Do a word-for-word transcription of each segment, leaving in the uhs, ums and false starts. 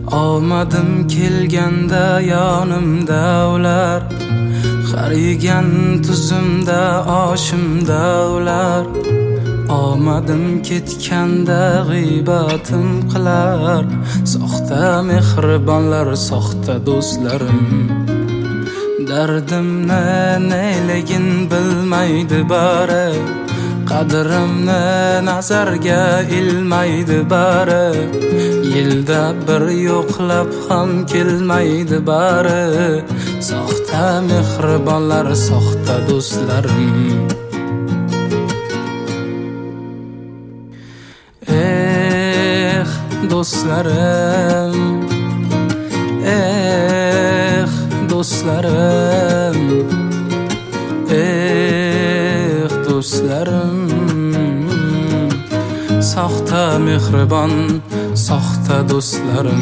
Omadim kelganda yonimda ular, qarigan tuzimda oshimda ular. Omadim ketganda g'iybatim qilar, soxta mehribonlar, soxta do'stlarim. Dardimni neyligin bilmaydi bari, qadrimni nazarga ilmaydi bari. Yilda bir yo'qlab ham kelmaydi bari, soxta mehribonlar, soxta do'stlarim. Eh do'stlarim, eh do'stlarim, eh do'stlarim. Soxta mehribon, soxta do'stlarim.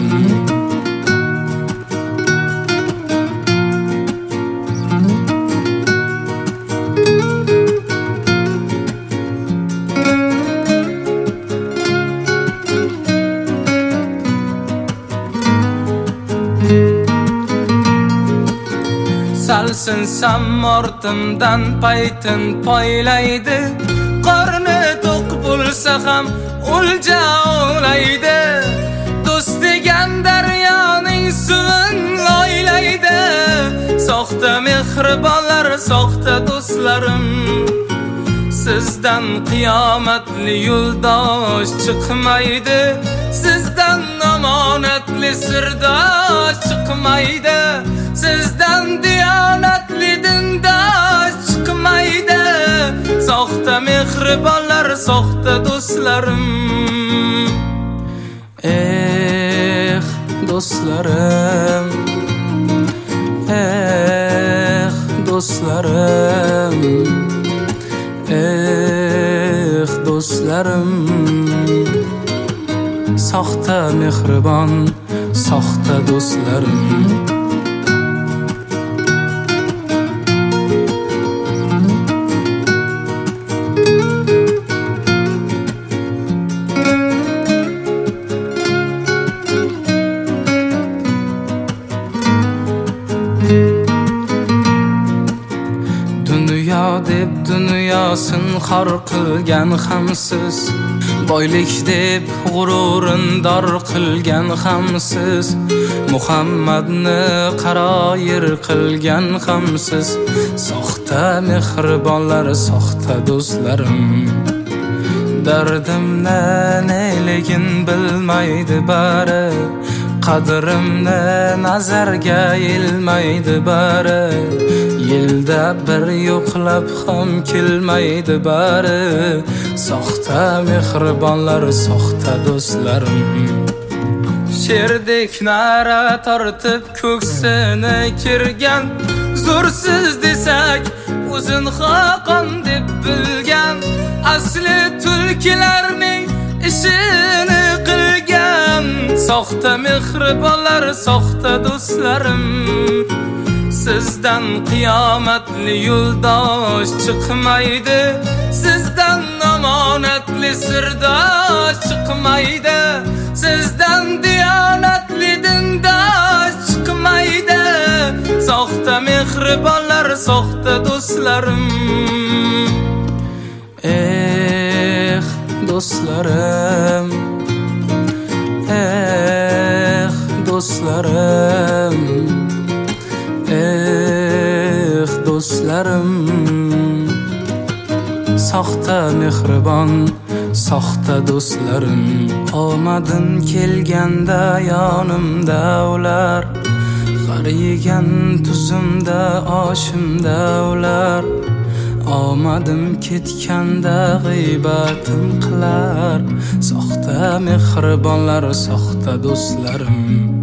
Salsinsam ortimdan paytin poylaydi, qorni to'q bo'lsa ham o'lja o'laydi. Do'st degan daryoning suvin loylaydi, soxta mehribonlar, soxta do'stlarim. Sizdan qiyomatli yo'ldosh chiqmaydi, sizdan omonatli sirdosh chiqmaydi, sizdan diyonatli dindosh chiqmaydi. Soxta mehribonlar, soxta do'stlarim. Eh do'stlarim, eh do'stlarim, eh do'stlarim. Soxta mehribon, soxta do'stlarim. Dunyo deb dunyosin xor qilgan hamsiz, boylik deb g'ururin dor qilgan hamsiz, Muhammadni qaroyir qilgan hamsiz. Soxta mehribonlar, soxta do'stlarim. Dardimni neyligin bilmaydi bari, qadrimni nazarga ilmaydi bari. Yilda bir yo'qlab ham kelmaydi bari, soxta mehribonlar, soxta do'stlarim. Sherdek nara tortib ko'ksini kirgan, zo'rsiz desak o'zin xoqon deb bilgan, asli tulkilarning ishini qilgan. Soxta mehribonlar, soxta do'stlarim. Sizdan qiyomatli yo'ldosh chiqmaydi, sizdan omonatli sirdosh chiqmaydi, sizdan diyonatli dindosh chiqmaydi. Soxta mehribonlar, soxta do'stlarim. Eh do'stlarim, eh do'stlarim, eh do'stlarim. Soxta mehribon, soxta do'stlarim. Omadim kelganda yonimda ular, qarigan tuzimda oshimda ular. Omadim ketganda g'iybatim qilar, soxta mehribonlar, soxta do'stlarim.